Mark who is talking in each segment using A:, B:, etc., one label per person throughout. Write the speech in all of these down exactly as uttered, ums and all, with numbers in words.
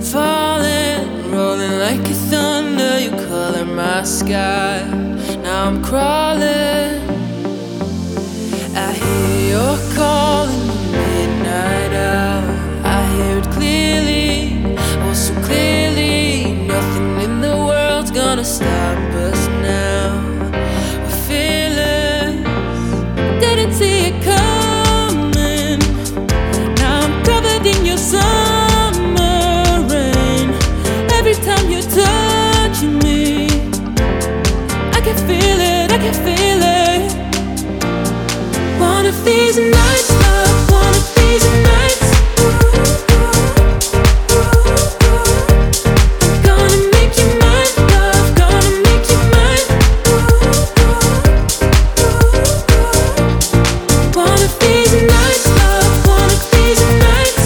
A: falling, rolling like a thunder. You color my sky. Now I'm crawling. I hear your call in the midnight hour. I hear it clearly, oh so clearly. Nothing in the world's gonna stop us now. We're fearless. Didn't see it coming. Now I'm covered in your summer rain. Every time you touch me, I can feel it, I can feel it. One of these nights, love, one of these nights, gonna make you mine, love, gonna make you mine. One of these nights, love, one of these nights,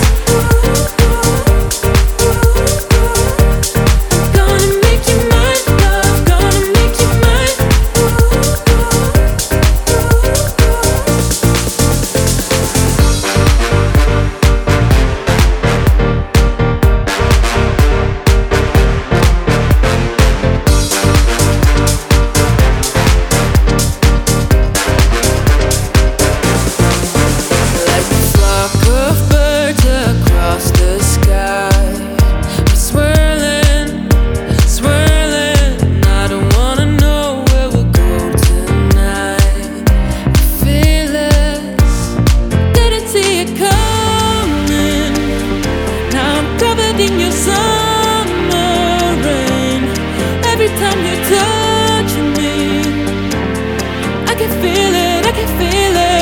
A: gonna make you mine, love, gonna make you mine. Like a flock of birds across the sky, we're swirling, swirling. I don't wanna know where we'll go tonight. Fearless, didn't see it coming. Now I'm covered in your summer rain. Every time you touch me, I can feel it, I can feel it.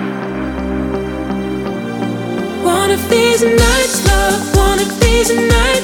A: One of these nights, love, one of these nights.